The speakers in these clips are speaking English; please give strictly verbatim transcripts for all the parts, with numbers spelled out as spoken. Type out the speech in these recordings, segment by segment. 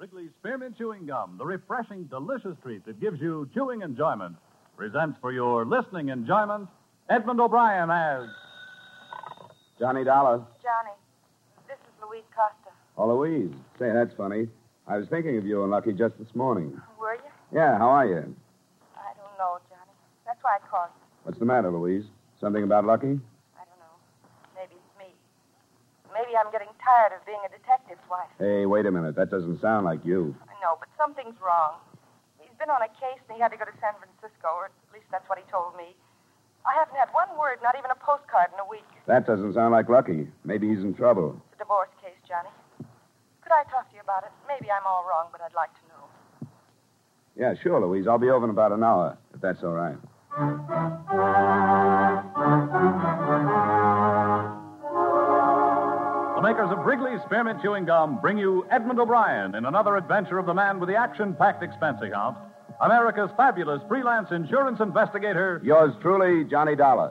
Wrigley's Spearmint Chewing Gum, the refreshing, delicious treat that gives you chewing enjoyment, presents for your listening enjoyment Edmund O'Brien as... Johnny Dollar. Johnny, this is Louise Costa. Oh, Louise. Say, that's funny. I was thinking of you and Lucky just this morning. Were you? Yeah, how are you? I don't know, Johnny. That's why I called you. What's the matter, Louise? Something about Lucky? I don't know. Maybe it's me. Maybe I'm getting tired of being a detective's wife. Hey, wait a minute. That doesn't sound like you. I know, but something's wrong. He's been on a case and he had to go to San Francisco, or at least that's what he told me. I haven't had one word, not even a postcard in a week. That doesn't sound like Lucky. Maybe he's in trouble. It's a divorce case, Johnny. Could I talk to you about it? Maybe I'm all wrong, but I'd like to know. Yeah, sure, Louise. I'll be over in about an hour, if that's all right. The makers of Wrigley's Spearmint Chewing Gum bring you Edmund O'Brien in another adventure of the man with the action-packed expense account, America's fabulous freelance insurance investigator... Yours truly, Johnny Dollar.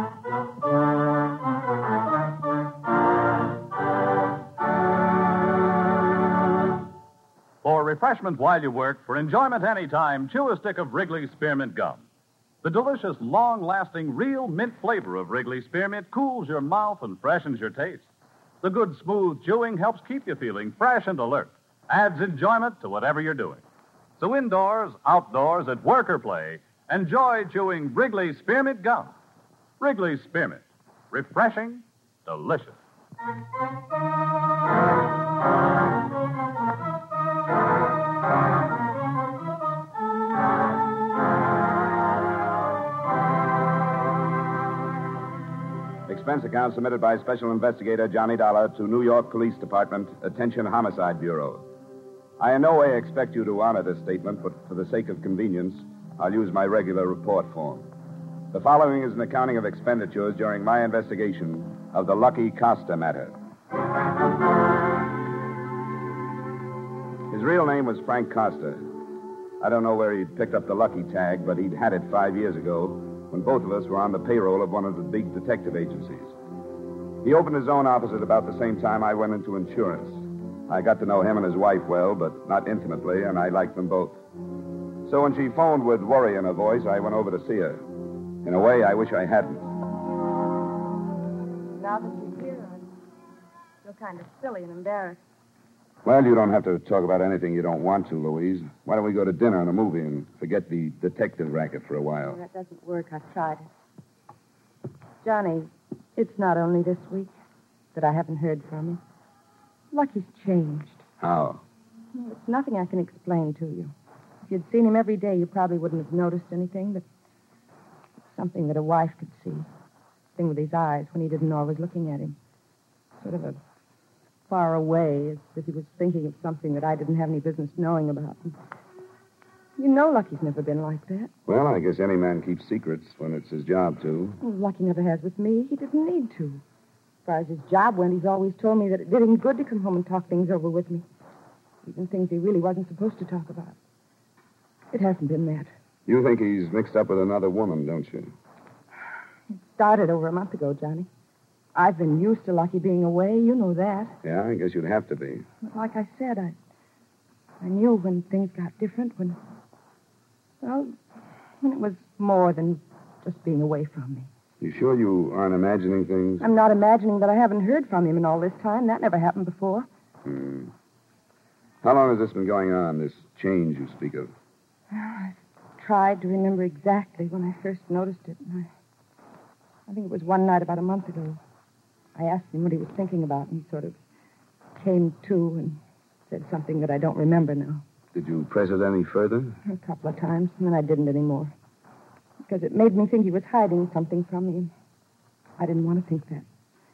For refreshment while you work, for enjoyment anytime, chew a stick of Wrigley's Spearmint Gum. The delicious, long-lasting, real mint flavor of Wrigley's Spearmint cools your mouth and freshens your taste. The good, smooth chewing helps keep you feeling fresh and alert, adds enjoyment to whatever you're doing. So indoors, outdoors, at work or play, enjoy chewing Wrigley's Spearmint Gum. Wrigley's Spearmint. Refreshing, delicious. Expense account submitted by Special Investigator Johnny Dollar to New York Police Department, Attention Homicide Bureau. I in no way expect you to honor this statement, but for the sake of convenience, I'll use my regular report form. The following is an accounting of expenditures during my investigation of the Lucky Costa matter. His real name was Frank Costa. I don't know where he'd picked up the Lucky tag, but he'd had it five years ago when both of us were on the payroll of one of the big detective agencies. He opened his own office at about the same time I went into insurance. I got to know him and his wife well, but not intimately, and I liked them both. So when she phoned with worry in her voice, I went over to see her. In a way, I wish I hadn't. Now that you're here, I feel kind of silly and embarrassed. Well, you don't have to talk about anything you don't want to, Louise. Why don't we go to dinner and a movie and forget the detective racket for a while? That doesn't work. I've tried it. Johnny, it's not only this week that I haven't heard from him. Lucky's changed. How? Well, it's nothing I can explain to you. If you'd seen him every day, you probably wouldn't have noticed anything, but something that a wife could see. Thing with his eyes when he didn't always looking at him. Sort of a far away, as if he was thinking of something that I didn't have any business knowing about. You know Lucky's never been like that. Well, I guess any man keeps secrets when it's his job to. Well, Lucky never has with me. He didn't need to. As far as his job went, he's always told me that it did him good to come home and talk things over with me. Even things he really wasn't supposed to talk about. It hasn't been that. You think he's mixed up with another woman, don't you? It started over a month ago, Johnny. I've been used to Lucky being away. You know that. Yeah, I guess you'd have to be. But like I said, I I knew when things got different, when, well, when it was more than just being away from me. You sure you aren't imagining things? I'm not imagining that I haven't heard from him in all this time. That never happened before. Hmm. How long has this been going on, this change you speak of? Well, I've tried to remember exactly when I first noticed it. And I, I think it was one night about a month ago. I asked him what he was thinking about, and he sort of came to and said something that I don't remember now. Did you press it any further? A couple of times, and then I didn't anymore. Because it made me think he was hiding something from me, and I didn't want to think that.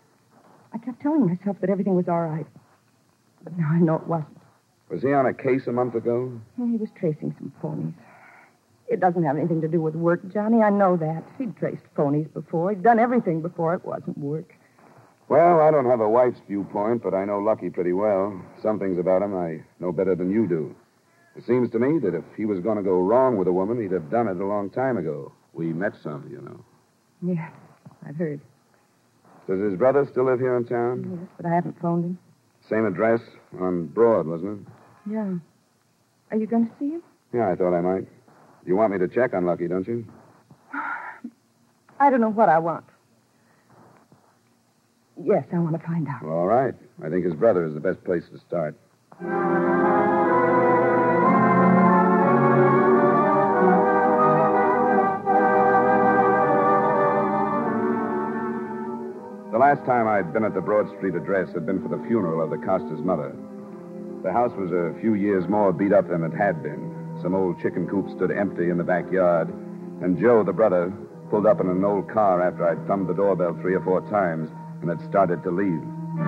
I kept telling myself that everything was all right. But now I know it wasn't. Was he on a case a month ago? Well, he was tracing some phonies. It doesn't have anything to do with work, Johnny. I know that. He'd traced phonies before. He'd done everything before. It wasn't work. Well, I don't have a wife's viewpoint, but I know Lucky pretty well. Some things about him I know better than you do. It seems to me that if he was going to go wrong with a woman, he'd have done it a long time ago. We met some, you know. Yeah, I've heard. Does his brother still live here in town? Yes, but I haven't phoned him. Same address on Broad, wasn't it? Yeah. Are you going to see him? Yeah, I thought I might. You want me to check on Lucky, don't you? I don't know what I want. Yes, I want to find out. Well, all right. I think his brother is the best place to start. The last time I'd been at the Broad Street address had been for the funeral of the Costa's mother. The house was a few years more beat up than it had been. Some old chicken coop stood empty in the backyard, and Joe, the brother, pulled up in an old car after I'd thumbed the doorbell three or four times and had started to leave.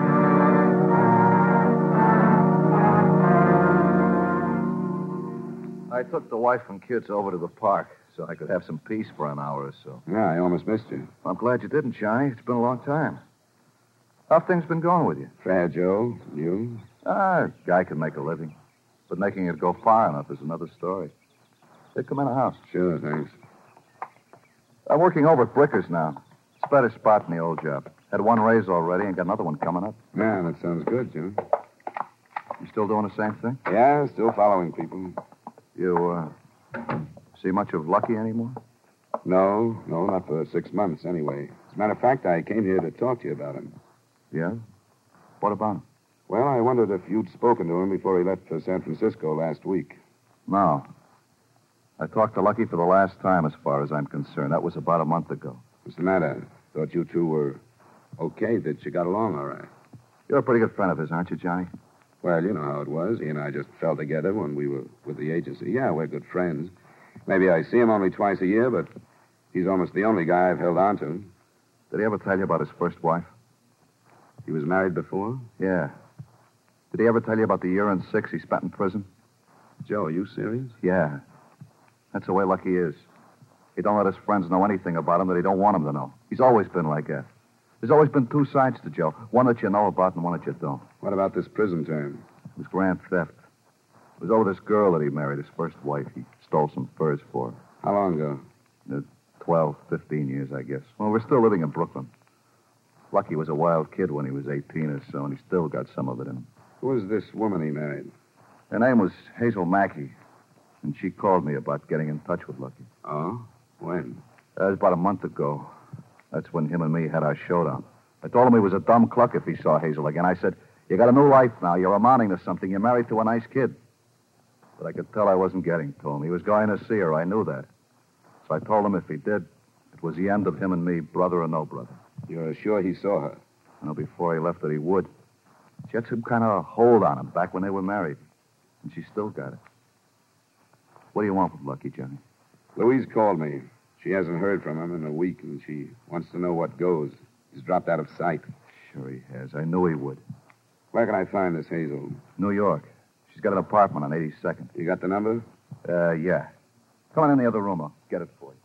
I took the wife and kids over to the park so I could have some peace for an hour or so. Yeah, I almost missed you. I'm glad you didn't, Johnny. It's been a long time. How've things been going with you? Fair, Joe. You? Ah, a guy can make a living. But making it go far enough is another story. Hey, come in the house. Sure, thanks. I'm working over at Bricker's now. It's a better spot than the old job. Had one raise already and got another one coming up. Yeah, that sounds good, Joe. You still doing the same thing? Yeah, still following people. You, uh, see much of Lucky anymore? No, no, not for six months anyway. As a matter of fact, I came here to talk to you about him. Yeah? What about him? Well, I wondered if you'd spoken to him before he left for San Francisco last week. No. I talked to Lucky for the last time, as far as I'm concerned. That was about a month ago. What's the matter? Thought you two were okay, that you got along all right. You're a pretty good friend of his, aren't you, Johnny? Well, you know how it was. He and I just fell together when we were with the agency. Yeah, we're good friends. Maybe I see him only twice a year, but he's almost the only guy I've held on to. Did he ever tell you about his first wife? He was married before? Yeah. Did he ever tell you about the year and six he spent in prison? Joe, are you serious? Yeah. That's the way Lucky is. He don't let his friends know anything about him that he don't want them to know. He's always been like that. There's always been two sides to Joe. One that you know about and one that you don't. What about this prison term? It was grand theft. It was over this girl that he married, his first wife. He stole some furs for her. How long ago? Uh, twelve, fifteen years, I guess. Well, we're still living in Brooklyn. Lucky was a wild kid when he was eighteen or so, and he still got some of it in him. Who was this woman he married? Her name was Hazel Mackey, and she called me about getting in touch with Lucky. Oh? When? That was about a month ago. That's when him and me had our showdown. I told him he was a dumb cluck if he saw Hazel again. I said, you got a new life now. You're amounting to something. You're married to a nice kid. But I could tell I wasn't getting to him. He was going to see her. I knew that. So I told him if he did, it was the end of him and me, brother or no brother. You're sure he saw her? You know, before he left that he would. She had some kind of hold on him back when they were married. And she still got it. What do you want with Lucky, Johnny? Louise called me. She hasn't heard from him in a week, and she wants to know what goes. He's dropped out of sight. Sure he has. I knew he would. Where can I find this Hazel? New York. She's got an apartment on eighty-second. You got the number? Uh, yeah. Come on in the other room. I'll get it for you.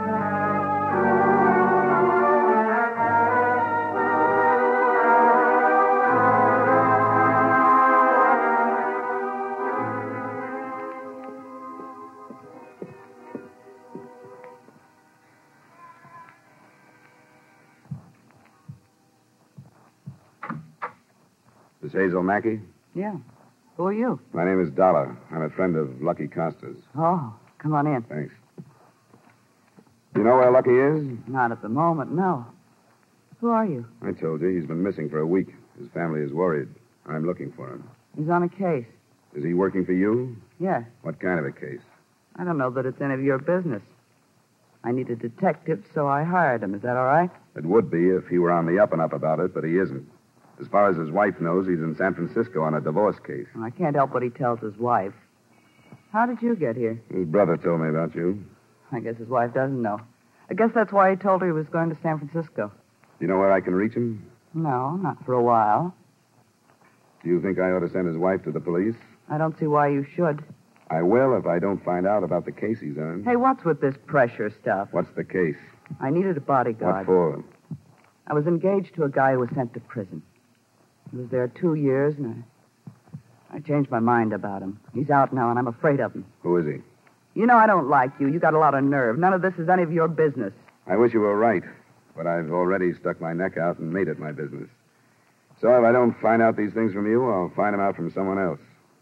This Hazel Mackey? Yeah. Who are you? My name is Dollar. I'm a friend of Lucky Costa's. Oh, come on in. Thanks. You know where Lucky is? Not at the moment, no. Who are you? I told you. He's been missing for a week. His family is worried. I'm looking for him. He's on a case. Is he working for you? Yes. What kind of a case? I don't know that it's any of your business. I need a detective, so I hired him. Is that all right? It would be if he were on the up and up about it, but he isn't. As far as his wife knows, he's in San Francisco on a divorce case. Well, I can't help what he tells his wife. How did you get here? His brother told me about you. I guess his wife doesn't know. I guess that's why he told her he was going to San Francisco. Do you know where I can reach him? No, not for a while. Do you think I ought to send his wife to the police? I don't see why you should. I will if I don't find out about the case he's on. Hey, what's with this pressure stuff? What's the case? I needed a bodyguard. What for? I was engaged to a guy who was sent to prison. He was there two years, and I, I changed my mind about him. He's out now, and I'm afraid of him. Who is he? You know I don't like you. You got a lot of nerve. None of this is any of your business. I wish you were right, but I've already stuck my neck out and made it my business. So if I don't find out these things from you, I'll find them out from someone else.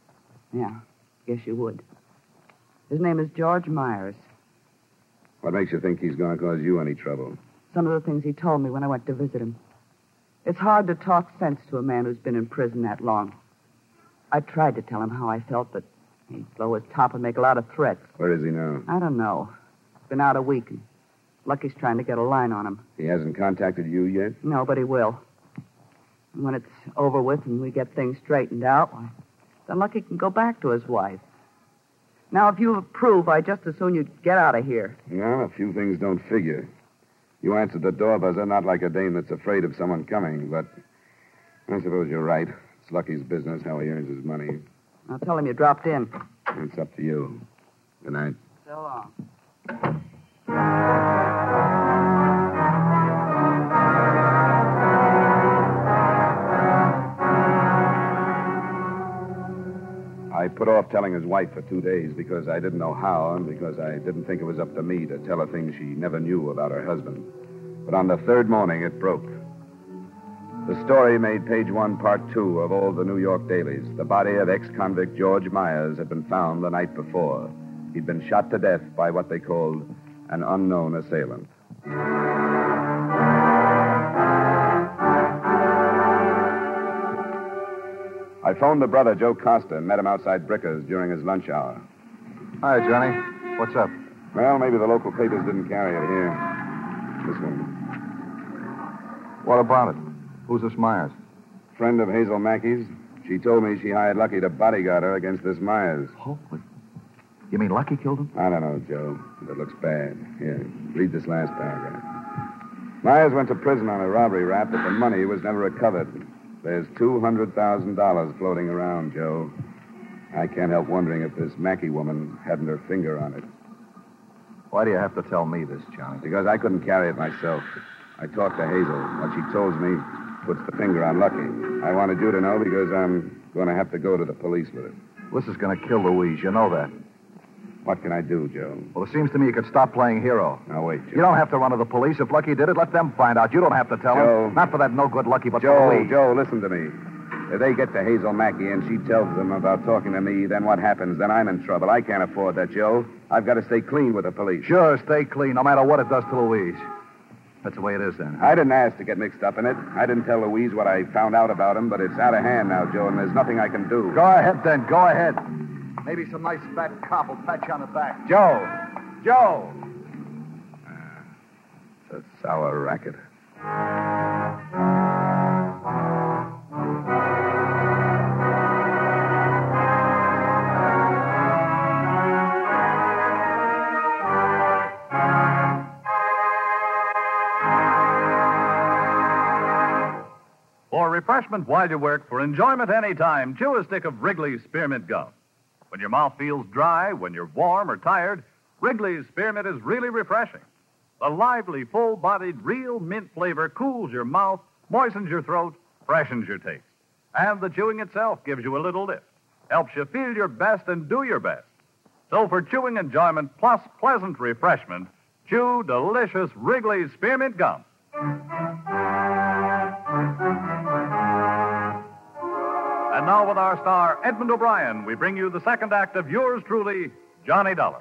Yeah, guess you would. His name is George Myers. What makes you think he's going to cause you any trouble? Some of the things he told me when I went to visit him. It's hard to talk sense to a man who's been in prison that long. I tried to tell him how I felt, but he'd blow his top and make a lot of threats. Where is he now? I don't know. He's been out a week, and Lucky's trying to get a line on him. He hasn't contacted you yet? No, but he will. And when it's over with and we get things straightened out, why, then Lucky can go back to his wife. Now, if you approve, I just as soon you'd get out of here. Well, a few things don't figure. You answered the door buzzer not like a dame that's afraid of someone coming, but I suppose you're right. It's Lucky's business how he earns his money. I'll tell him you dropped in. It's up to you. Good night. So long. I put off telling his wife for two days because I didn't know how and because I didn't think it was up to me to tell her things she never knew about her husband. But on the third morning, it broke. The story made page one, part two of all the New York dailies. The body of ex-convict George Myers had been found the night before. He'd been shot to death by what they called an unknown assailant. I phoned the brother, Joe Costa, and met him outside Bricker's during his lunch hour. Hi, Johnny. What's up? Well, maybe the local papers didn't carry it here. This one. What about it? Who's this Myers? Friend of Hazel Mackey's. She told me she hired Lucky to bodyguard her against this Myers. Holy. You mean Lucky killed him? I don't know, Joe. But it looks bad. Here, read this last paragraph. Myers went to prison on a robbery rap, but the money was never recovered. There's two hundred thousand dollars floating around, Joe. I can't help wondering if this Mackey woman hadn't her finger on it. Why do you have to tell me this, Johnny? Because I couldn't carry it myself. I talked to Hazel. What she told me puts the finger on Lucky. I wanted you to know because I'm going to have to go to the police with it. This is going to kill Louise. You know that. What can I do, Joe? Well, it seems to me you could stop playing hero. Now, wait, Joe. You don't have to run to the police. If Lucky did it, let them find out. You don't have to tell Joe. them. Not for that no-good Lucky, but Joe, for Louise. Joe, listen to me. If they get to Hazel Mackey and she tells them about talking to me, then what happens? Then I'm in trouble. I can't afford that, Joe. I've got to stay clean with the police. Sure, stay clean, no matter what it does to Louise. That's the way it is, then. I didn't ask to get mixed up in it. I didn't tell Louise what I found out about him, but it's out of hand now, Joe, and there's nothing I can do. Go ahead, then. Go ahead. Maybe some nice fat cop will pat you on the back. Joe! Joe! It's a sour racket. For refreshment while you work, for enjoyment anytime, chew a stick of Wrigley's Spearmint Gum. When your mouth feels dry, when you're warm or tired, Wrigley's Spearmint is really refreshing. The lively, full-bodied, real mint flavor cools your mouth, moistens your throat, freshens your taste. And the chewing itself gives you a little lift, helps you feel your best and do your best. So for chewing enjoyment plus pleasant refreshment, chew delicious Wrigley's Spearmint Gum. And now with our star, Edmund O'Brien, we bring you the second act of yours truly, Johnny Dollar.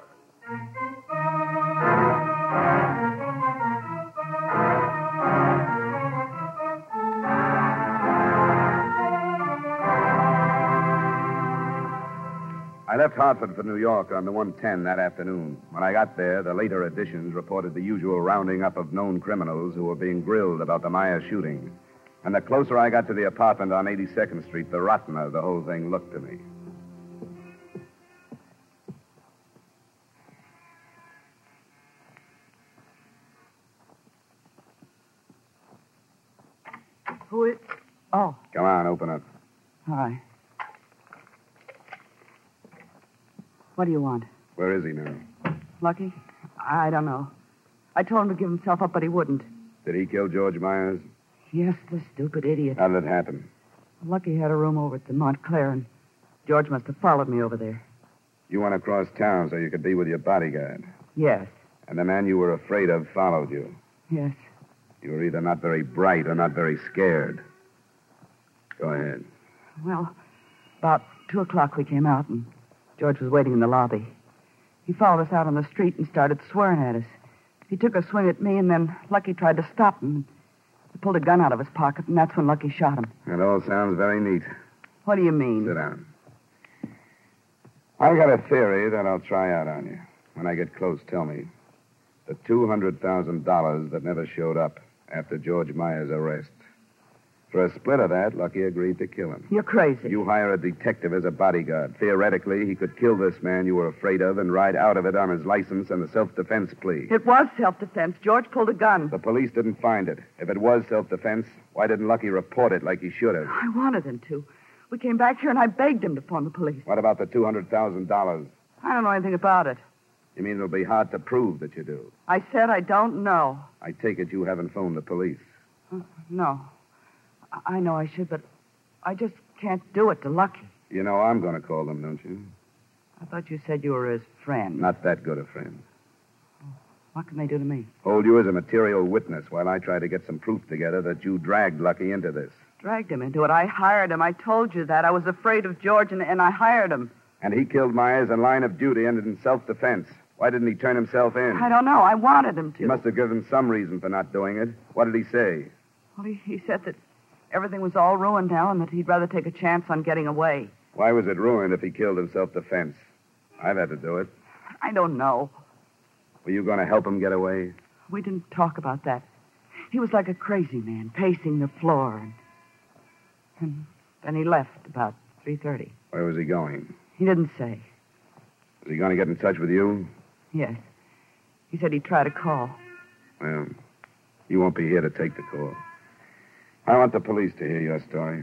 I left Hartford for New York on the one ten that afternoon. When I got there, the later editions reported the usual rounding up of known criminals who were being grilled about the Myers shooting. And the closer I got to the apartment on eighty-second Street, the rottener the whole thing looked to me. Who is... Oh, Come on, open up. hi. What do you want? Where is he now? Lucky? I don't know. I told him to give himself up, but he wouldn't. Did he kill George Myers? Yes, the stupid idiot. How did it happen? Lucky had a room over at the Montclair, and George must have followed me over there. You went across town so you could be with your bodyguard. Yes, And the man you were afraid of followed you. yes. You were either not very bright or not very scared. Go ahead. Well, about two o'clock we came out, and George was waiting in the lobby. He followed us out on the street and started swearing at us. He took a swing at me, and then Lucky tried to stop him. He pulled a gun out of his pocket, and that's when Lucky shot him. That all sounds very neat. What do you mean? Sit down. I've got a theory that I'll try out on you. When I get close, tell me. The two hundred thousand dollars that never showed up after George Myers' arrest. For a split of that, Lucky agreed to kill him. You're crazy. You hire a detective as a bodyguard. Theoretically, he could kill this man you were afraid of and ride out of it on his license and a self-defense plea. It was self-defense. George pulled a gun. The police didn't find it. If it was self-defense, why didn't Lucky report it like he should have? I wanted him to. We came back here, and I begged him to phone the police. What about the two hundred thousand dollars? I don't know anything about it. You mean it'll be hard to prove that you do? I said I don't know. I take it you haven't phoned the police. Uh, no. I know I should, but I just can't do it to Lucky. You know I'm going to call them, don't you? I thought you said you were his friend. Not that good a friend. What can they do to me? Hold you as a material witness while I try to get some proof together that you dragged Lucky into this. Dragged him into it. I hired him. I told you that. I was afraid of George, and, and I hired him. And he killed Myers in line of duty and in self-defense. Why didn't he turn himself in? I don't know. I wanted him to. You must have given some reason for not doing it. What did he say? Well, he, he said that everything was all ruined now and that he'd rather take a chance on getting away. Why was it ruined if he killed in self-defense? I've had to do it. I don't know. Were you going to help him get away? We didn't talk about that. He was like a crazy man, pacing the floor. And, and then he left about three thirty. Where was he going? He didn't say. Was he going to get in touch with you? Yes. He said he'd try to call. Well, you won't be here to take the call. I want the police to hear your story.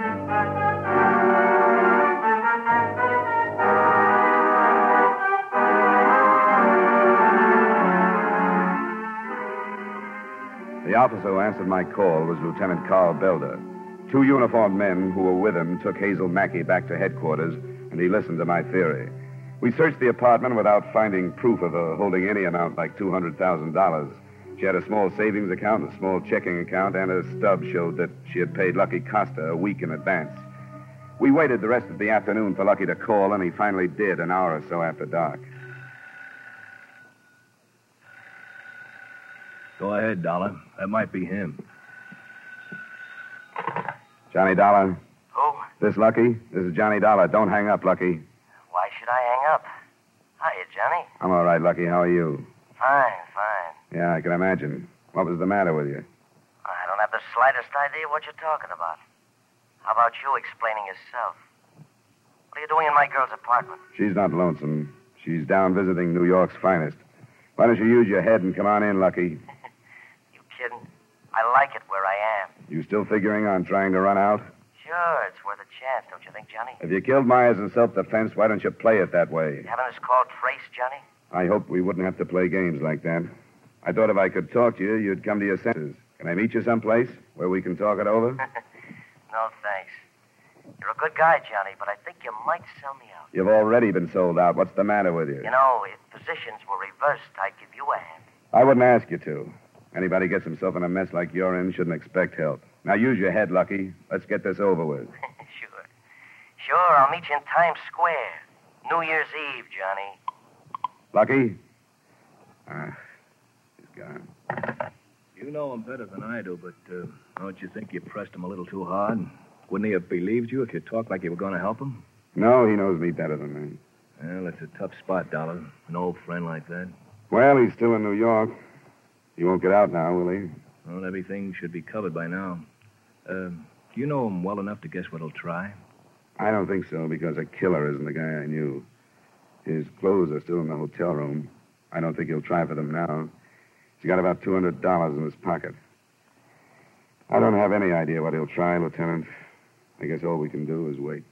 The officer who answered my call was Lieutenant Carl Belder. Two uniformed men who were with him took Hazel Mackey back to headquarters, and he listened to my theory. We searched the apartment without finding proof of her holding any amount like two hundred thousand dollars. She had a small savings account, a small checking account, and a stub showed that she had paid Lucky Costa a week in advance. We waited the rest of the afternoon for Lucky to call, and he finally did an hour or so after dark. Go ahead, Dollar. That might be him. Johnny Dollar? Who? This Lucky? This is Johnny Dollar. Don't hang up, Lucky. Why should I hang up? Hiya, Johnny. I'm all right, Lucky. How are you? Fine, fine. Yeah, I can imagine. What was the matter with you? I don't have the slightest idea what you're talking about. How about you explaining yourself? What are you doing in my girl's apartment? She's not lonesome. She's down visiting New York's finest. Why don't you use your head and come on in, Lucky? You kidding? I like it where I am. You still figuring on trying to run out? Sure, it's worth a chance, don't you think, Johnny? If you killed Myers in self-defense, why don't you play it that way? Having us called trace, Johnny? I hoped we wouldn't have to play games like that. I thought if I could talk to you, you'd come to your senses. Can I meet you someplace where we can talk it over? No, thanks. You're a good guy, Johnny, but I think you might sell me out. You've already been sold out. What's the matter with you? You know, if positions were reversed, I'd give you a hand. I wouldn't ask you to. Anybody gets himself in a mess like you're in shouldn't expect help. Now use your head, Lucky. Let's get this over with. Sure. Sure, I'll meet you in Times Square. New Year's Eve, Johnny. Lucky? Ah, he's gone. You know him better than I do, but uh, don't you think you pressed him a little too hard? Wouldn't he have believed you if you talked like you were going to help him? No, he knows me better than me. Well, it's a tough spot, Dollar. An old friend like that. Well, he's still in New York. He won't get out now, will he? Well, everything should be covered by now. Uh, do you know him well enough to guess what he'll try? I don't think so, because a killer isn't the guy I knew. His clothes are still in the hotel room. I don't think he'll try for them now. He's got about two hundred dollars in his pocket. I don't have any idea what he'll try, Lieutenant. I guess all we can do is wait.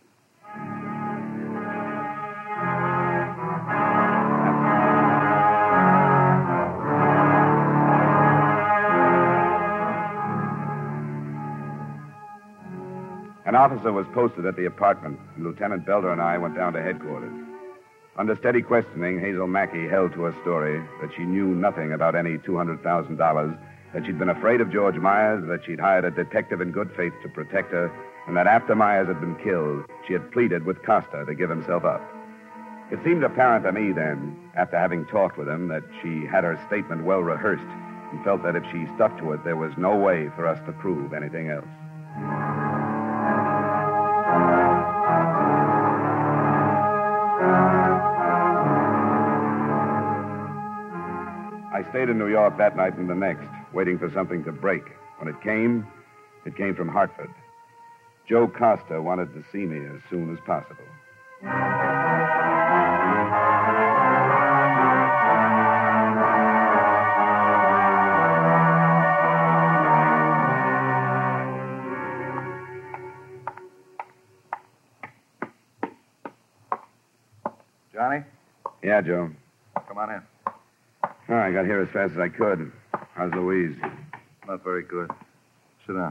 An officer was posted at the apartment, and Lieutenant Belder and I went down to headquarters. Under steady questioning, Hazel Mackey held to her story that she knew nothing about any two hundred thousand dollars, that she'd been afraid of George Myers, that she'd hired a detective in good faith to protect her, and that after Myers had been killed, she had pleaded with Costa to give himself up. It seemed apparent to me then, after having talked with him, that she had her statement well rehearsed and felt that if she stuck to it, there was no way for us to prove anything else. I stayed in New York that night and the next, waiting for something to break. When it came, it came from Hartford. Joe Costa wanted to see me as soon as possible. Johnny? Yeah, Joe. Come on in. Oh, I got here as fast as I could. How's Louise? Not very good. Sit down.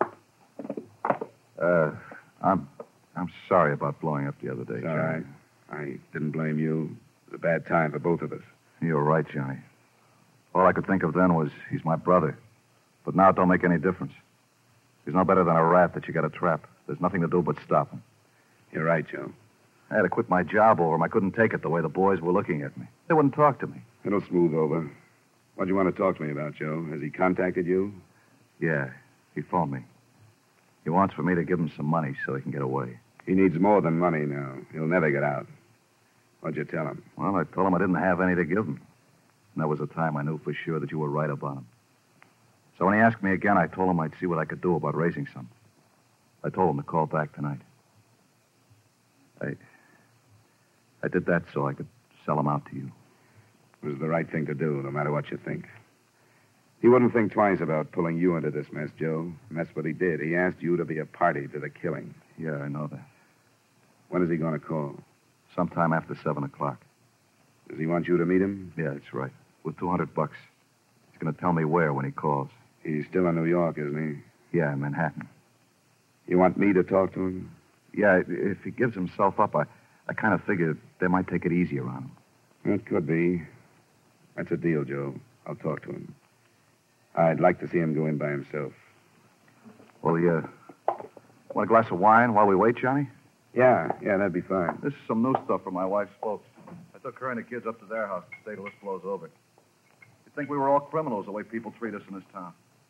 Uh, I'm I'm sorry about blowing up the other day, It's Johnny. all right. I didn't blame you. It was a bad time for both of us. You're right, Johnny. All I could think of then was he's my brother. But now it don't make any difference. He's no better than a rat that you got to trap. There's nothing to do but stop him. You're right, Joe. I had to quit my job over him. I couldn't take it the way the boys were looking at me. They wouldn't talk to me. It'll smooth over. What do you want to talk to me about, Joe? Has he contacted you? Yeah, he phoned me. He wants for me to give him some money so he can get away. He needs more than money now. He'll never get out. What'd you tell him? Well, I told him I didn't have any to give him. And that was the time I knew for sure that you were right about him. So when he asked me again, I told him I'd see what I could do about raising some. I told him to call back tonight. I... I did that so I could sell him out to you. It was the right thing to do, no matter what you think. He wouldn't think twice about pulling you into this mess, Joe. And that's what he did. He asked you to be a party to the killing. Yeah, I know that. When is he going to call? Sometime after seven o'clock. Does he want you to meet him? Yeah, that's right. With two hundred bucks. He's going to tell me where when he calls. He's still in New York, isn't Yeah, in Manhattan. he? You want me to talk to him? Yeah, if he gives himself up, I, I kind of figured they might take it easy around him. It could be. That's a deal, Joe. I'll talk to him. I'd like to see him go in by himself. Well, you uh, want a glass of wine while we wait, Johnny? Yeah, yeah, that'd be fine. This is some new stuff from my wife's folks. I took her and the kids up to their house to stay till this blows over. You'd think we were all criminals the way people treat us in this town.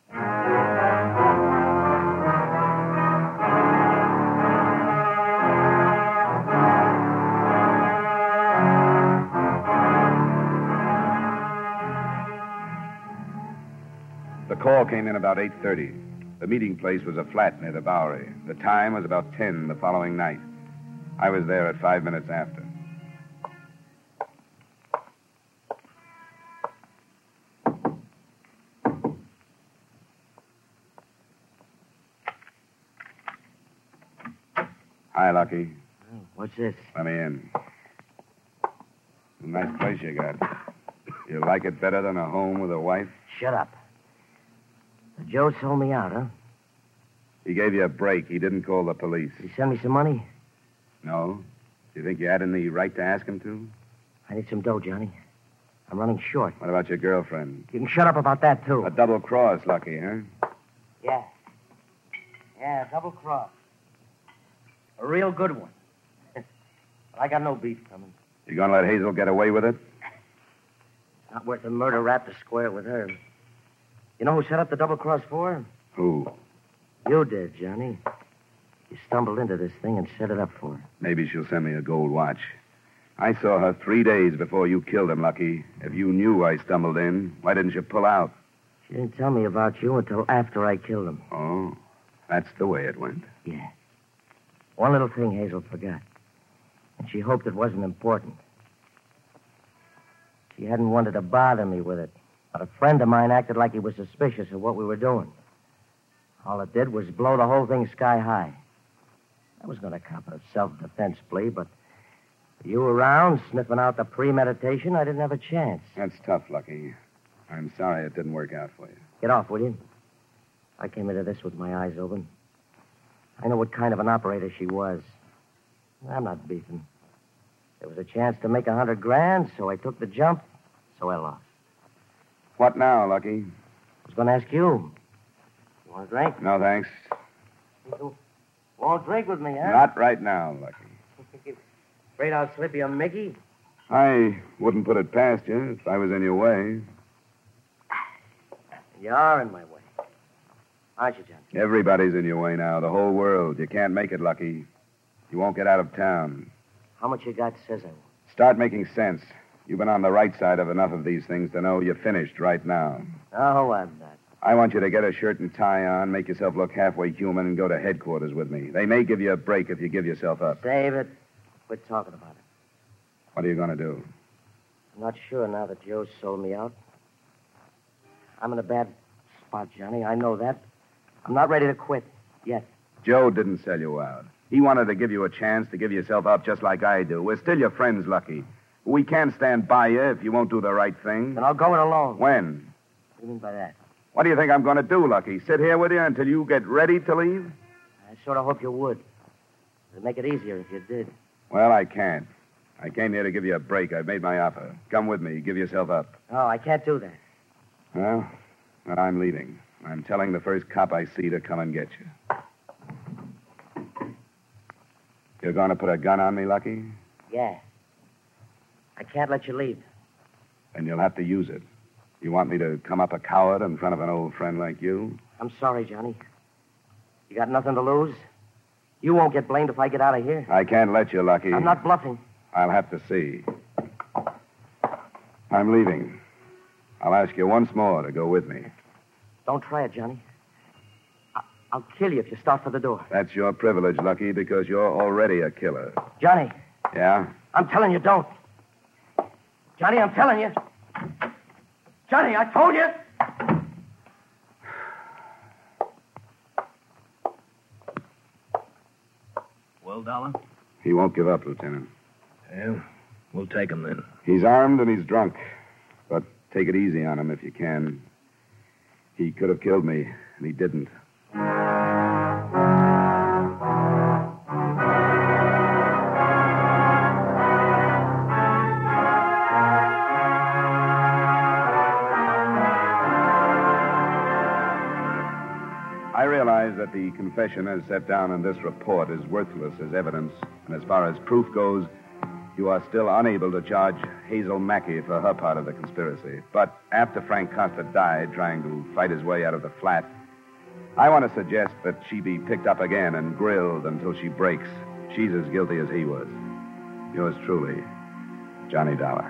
The call came in about eight thirty. The meeting place was a flat near the Bowery. The time was about ten the following night. I was there at five minutes after. Hi, Lucky. Oh, what's this? Let me in. It's a nice place you got. You like it better than a home with a wife? Shut up. Joe sold me out, huh? He gave you a break. He didn't call the police. Did he send me some money? No? Do you think you had any right to ask him to? I need some dough, Johnny. I'm running short. What about your girlfriend? You can shut up about that, too. A double cross, Lucky, huh? Yeah. Yeah, double cross. A real good one. But I got no beef coming. You gonna let Hazel get away with it? It's not worth a murder rap to square with her. You know who set up the double cross for her? Who? You did, Johnny. You stumbled into this thing and set it up for her. Maybe she'll send me a gold watch. I saw her three days before you killed him, Lucky. If you knew I stumbled in, why didn't you pull out? She didn't tell me about you until after I killed him. Oh, that's the way it went. Yeah. One little thing Hazel forgot. And she hoped it wasn't important. She hadn't wanted to bother me with it. But a friend of mine acted like he was suspicious of what we were doing. All it did was blow the whole thing sky high. I was going to cop a self-defense plea, but you around sniffing out the premeditation, I didn't have a chance. That's tough, Lucky. I'm sorry it didn't work out for you. Get off, will you? I came into this with my eyes open. I know what kind of an operator she was. I'm not beefing. There was a chance to make a hundred grand, so I took the jump, so I lost. What now, Lucky? I was going to ask you. You want a drink? No, thanks. You Won't drink with me, huh? Not right now, Lucky. Afraid I'll slip you a Mickey? I wouldn't put it past you if I was in your way. You are in my way. Aren't you, John? Everybody's in your way now, the whole world. You can't make it, Lucky. You won't get out of town. How much you got says I will. Start making sense. You've been on the right side of enough of these things to know you're finished right now. Oh, I'm not. I want you to get a shirt and tie on, make yourself look halfway human, and go to headquarters with me. They may give you a break if you give yourself up. Save it. Quit talking about it. What are you going to do? I'm not sure now that Joe sold me out. I'm in a bad spot, Johnny. I know that. I'm not ready to quit yet. Joe didn't sell you out. He wanted to give you a chance to give yourself up just like I do. We're still your friends, Lucky. We can't stand by you if you won't do the right thing. Then I'll go it alone. When? What do you mean by that? What do you think I'm going to do, Lucky? Sit here with you until you get ready to leave? I sort of hope you would. It'd make it easier if you did. Well, I can't. I came here to give you a break. I've made my offer. Come with me. Give yourself up. Oh, I can't do that. Well, then I'm leaving. I'm telling the first cop I see to come and get you. You're going to put a gun on me, Lucky? Yeah. I can't let you leave. Then you'll have to use it. You want me to come up a coward in front of an old friend like you? I'm sorry, Johnny. You got nothing to lose? You won't get blamed if I get out of here. I can't let you, Lucky. I'm not bluffing. I'll have to see. I'm leaving. I'll ask you once more to go with me. Don't try it, Johnny. I- I'll kill you if you start for the door. That's your privilege, Lucky, because you're already a killer. Johnny, Yeah? I'm telling you, don't. Johnny, I'm telling you. Johnny, I told you. Well, Dollar? He won't give up, Lieutenant. Yeah, we'll take him then. He's armed and he's drunk. But take it easy on him if you can. He could have killed me, and he didn't. I realize that the confession as set down in this report is worthless as evidence, and as far as proof goes, you are still unable to charge Hazel Mackey for her part of the conspiracy. But after Frank Costa died trying to fight his way out of the flat, I want to suggest that she be picked up again and grilled until she breaks. She's as guilty as he was. Yours truly, Johnny Dollar.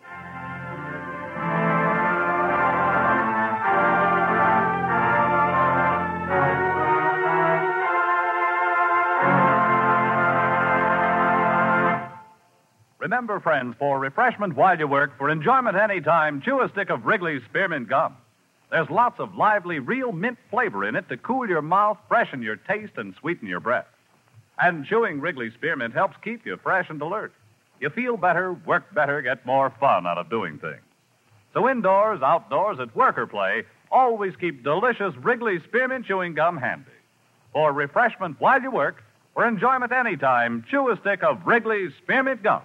Remember, friends, for refreshment while you work, for enjoyment any time, chew a stick of Wrigley's Spearmint Gum. There's lots of lively, real mint flavor in it to cool your mouth, freshen your taste, and sweeten your breath. And chewing Wrigley's Spearmint helps keep you fresh and alert. You feel better, work better, get more fun out of doing things. So indoors, outdoors, at work or play, always keep delicious Wrigley's Spearmint Chewing Gum handy. For refreshment while you work, for enjoyment any time, chew a stick of Wrigley's Spearmint Gum.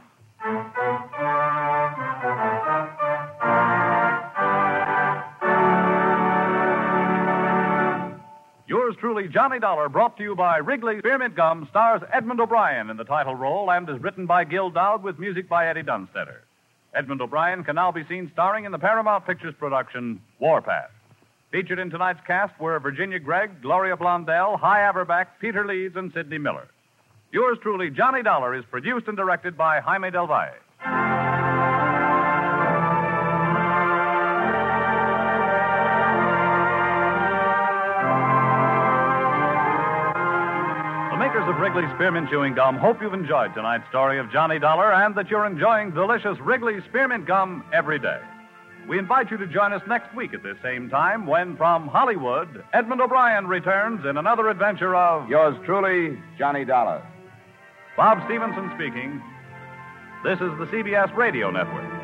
Yours truly, Johnny Dollar, brought to you by Wrigley's Spearmint Gum, stars Edmund O'Brien in the title role and is written by Gil Dowd with music by Eddie Dunstetter. Edmund O'Brien can now be seen starring in the Paramount Pictures production Warpath. Featured in tonight's cast were Virginia Gregg, Gloria Blondell, Hy Averback, Peter Leeds, and Sidney Miller. Yours truly, Johnny Dollar, is produced and directed by Jaime Del Valle. The makers of Wrigley's Spearmint Chewing Gum hope you've enjoyed tonight's story of Johnny Dollar and that you're enjoying delicious Wrigley's Spearmint Gum every day. We invite you to join us next week at this same time when, from Hollywood, Edmund O'Brien returns in another adventure of Yours truly, Johnny Dollar. Bob Stevenson speaking. This is the C B S Radio Network.